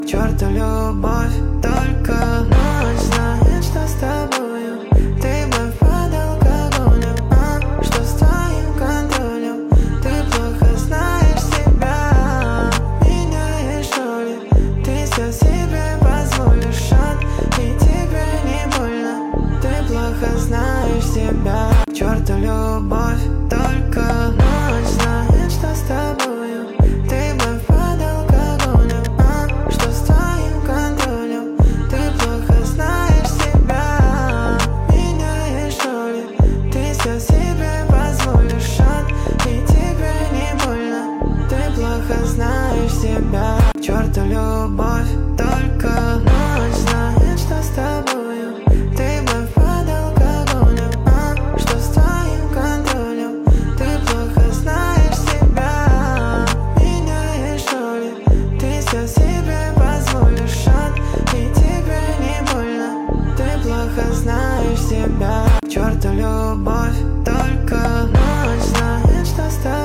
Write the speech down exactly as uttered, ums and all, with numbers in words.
черту любовь, только ночь знает, что с тобою. Ты вновь под алкоголем, а что с твоим контролем? Ты плохо знаешь себя, меняешь что ли? Ты все себе позволишь, шаг, и тебе не больно. Ты плохо знаешь себя, черту любовь, только ночь знает, что с тобою. Ты вновь под алкоголем, а что с твоим контролем? Ты плохо знаешь себя, меняешь что ли? Ты все себе позволишь, шаг, и тебе не больно. Ты плохо знаешь себя, черту любовь, только ночь знает, что с тобою. Ты вновь под алкоголем, а что с твоим контролем? Ты плохо знаешь себя, меняешь что ли? Ты все себе позволишь, шаг, и тебе не больно. Ты плохо знаешь себя, черту любовь, только ночь знает, что с тобой.